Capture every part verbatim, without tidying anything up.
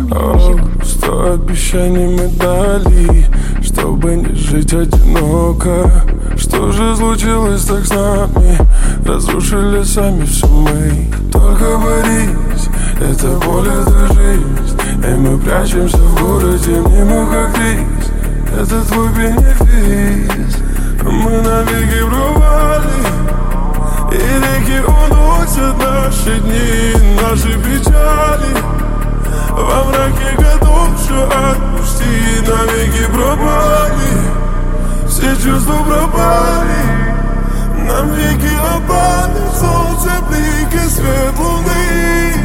О, сто обещаний мы дали, чтобы не жить одиноко. Что же случилось так с нами? Разрушили сами все мы. Только борись, это боль, это жизнь. И мы прячемся в городе, мимо как рис. Это твой бенефис. Мы навеки провали, и реки уносят наши дни, наши печали. Во мраке готов все отпусти, навеки пропали. Все чувства пропали, нам веки опали. Солнце, блик и свет луны.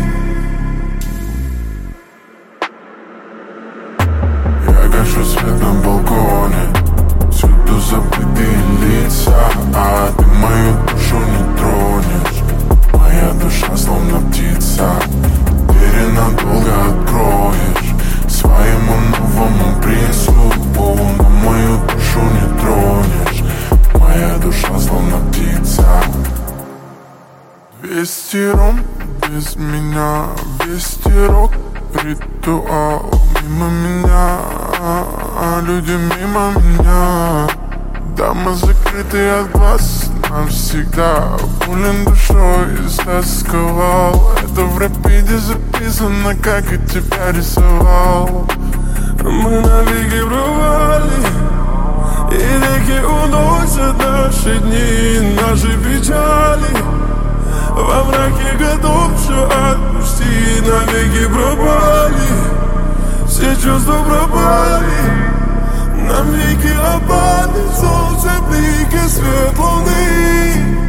Я гашу свет на балконе, всюду забытые лица, а ты мою душу не тронешь. Моя душа словно птица, двери надолго откроешь своему новому прислугу, но мою душу не тронешь. Моя душа словно птица. Двести ром без меня, вести рок, ритуал мимо меня, а люди мимо меня. Дома закрыты от глаз навсегда, болен душой истосковал. Это в рэпиде записано, как и тебя рисовал. Мы навеки провали, и реки уносят наши дни, наши печали. Во мраке готов все отпусти, навеки пропали. Все чувства пропали, нам веки опали. Солнце, блик и свет луны.